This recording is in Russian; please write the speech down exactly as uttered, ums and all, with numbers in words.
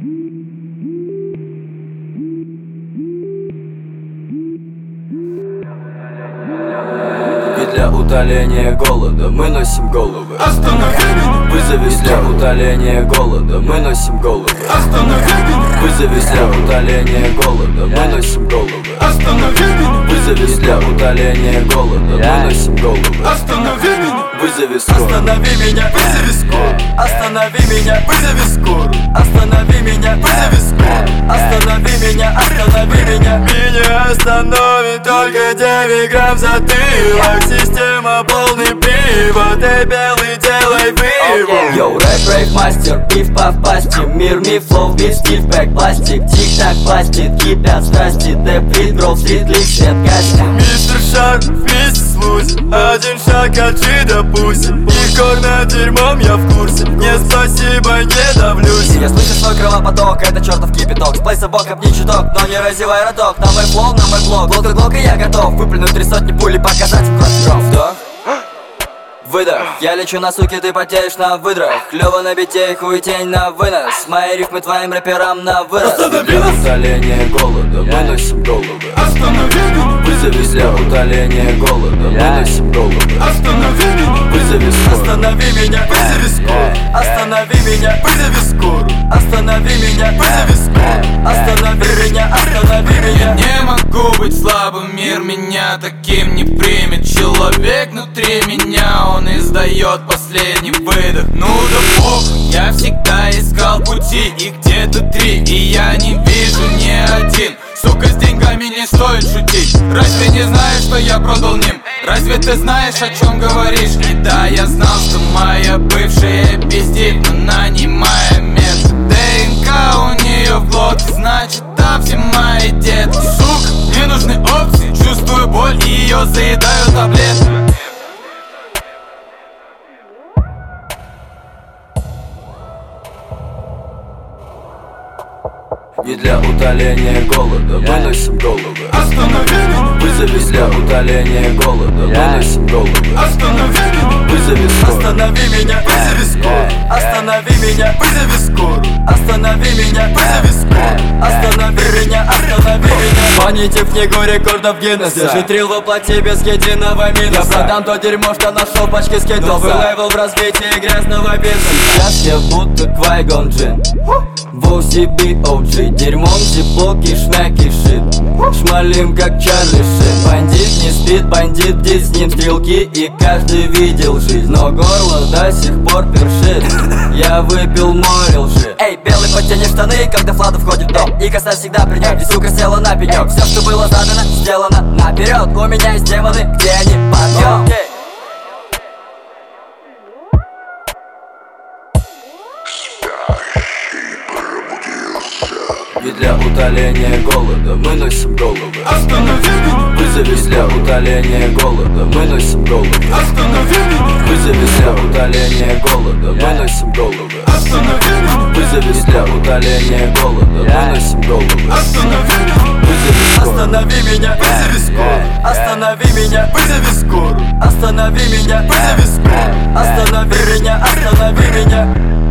Для утоления голода мы носим головы. Останови меня! Вызови для утоления голода мы носим головы. Останови меня! Вызови для утоления голода мы носим головы. Останови меня! Вызови для утоления голода мы носим головы. Останови меня! Вызови скорую. Останови меня! Вызови скорую! Останови меня! Вызови скорую! Останови меня! Вызови скорую! Останови меня! Останови меня! Меня остановит только девять грамм затылок. Система полный привод, и белый делай вывод. Йоу, рэп, рэп, мастер, пив по пасти. Мир, миф, флоу, бит, стиль, бэк, пластик. Тик-так, пластит, кипят страсти. Тэп, бит, гроу, стрит, лик, свет, кастинг. Мистер Шарп, миссис Лузи. Один шаг от G до Пуси. И корна дерьмом я в курсе. Не спасибо, не давлюсь. Я слышу свой кровопоток, это чертов кипяток. Сплейса боком не чуток, но не разевай роток. На мой флоу, на мой блок, глоток, глок, и я готов выплюнуть три сотни пули, показать им кровь, кровь. Вдох, выдох. Я лечу на суки, ты потеешь на выдрах. Клёво на бите, хуй тень на вынос. Мои рифмы твоим рэперам на вырос. Для утоления голода мы носим головы. Останови меня! Вызови для утоления голода мы носим головы. Останови меня! Вызови скорую. Останови меня! Вызови скорую! Останови меня! Вызови скорую! Останови меня! Вызови скорую! Останови меня! Останови меня! Не могу быть слабым, мир меня таким не примет. Человек внутри меня, он издает последний выдох. Ну да бог, я всегда искал пути, их где-то три, и я не вижу ни один. Сука, с деньгами не стоит шутить. Разве не знаешь, что я продал ним? Разве ты знаешь, о чем говоришь? И да, я знал, что моя бывшая пиздит, но нанимая мент. ДНК у нее в глотке, значит, да, все мои детки. Сука, мне нужны опции, чувствую боль, и ее заедаю таблетками. Не для утоления голода мы носим головы. Останови меня! Вызови для утоления голода мы носим головы. Останови меня! Вызови скорую. Останови меня! Вызови скорую! Останови меня! Вызови скорую! Останови меня! Вызови скорую! Останови меня! Останови меня! Гоните в книгу рекордов Гиннесса. Житрил воплоти без единого минуса. Я продам то дерьмо, что нашел пачки скидался. Новый левел в развитии грязного бизнеса. Сейчас я будто Квай-Гон Джин в о си би о джи. Дерьмом зиплоки, шмяки, шит. Шмалим как Чарли Шин. Бандит не спит, бандит бдит, с ним стрелки. И каждый видел жизнь, но горло до сих пор першит. Я выпил море лжи. Эй, белый, потяни штаны, когда Флада входит в дом. И коса всегда при нем, и сука села на пенек. Все, что было задано, сделано наперед. У меня есть демоны, где они? Подъем. И для утоления голода мы носим головы. Останови меня! Вызови для утоления голода мы носим головы. Останови меня! Вызови для утоления голода мы носим головы. Останови меня! Вызови для утоления голода мы носим головы. Останови меня! Вызови скорую. Останови меня! Вызови скорую! Останови меня! Вызови скорую! Останови меня! Вызови скорую! Останови меня! Останови меня!